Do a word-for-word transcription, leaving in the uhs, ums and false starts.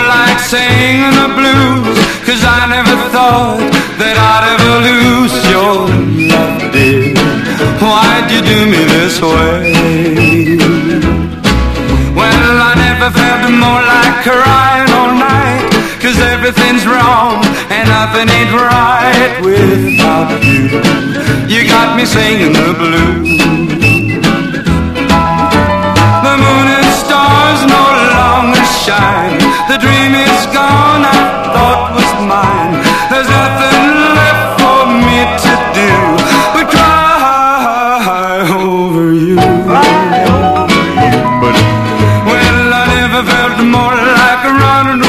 like singing the blues, 'cause I never thought that I'd ever lose your love, dear. Why'd you do me this way? Well, I never felt more like crying all night, 'cause everything's wrong and nothing ain't right without you. You got me singing the blues. The moon and stars no longer shine, the dream is gone.